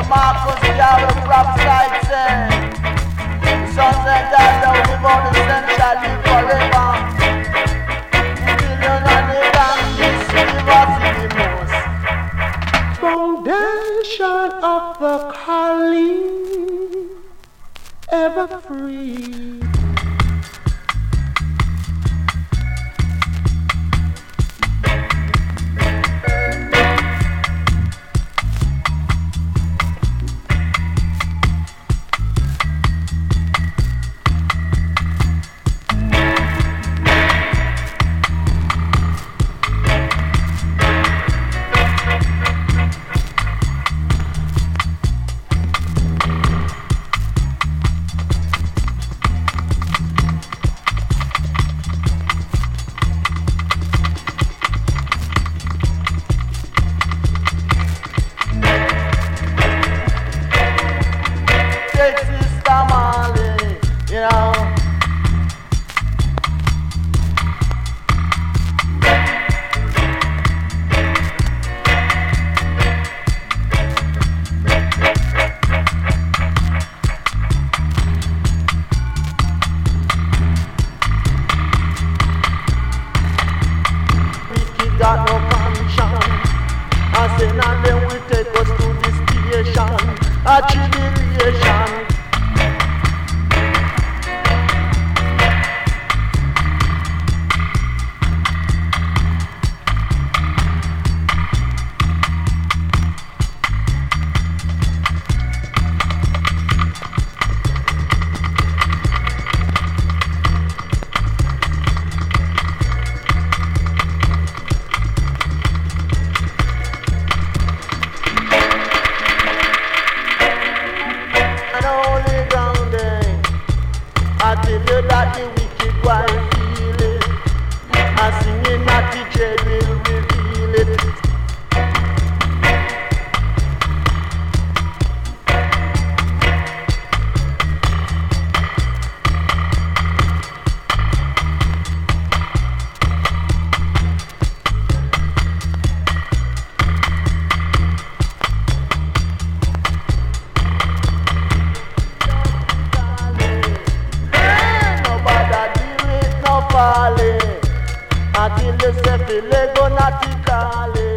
Marcus Garvey prophesied, say, the sons and daughters will go to sin shall live forever. The million and the gang, this university most. Foundation of the calling, ever free. Got no conscience, and sin and them will take us to desperation, a tribulation. I tell you that the wicked wife feel it. I singing that the dread will reveal it. Until you say feel go not call it.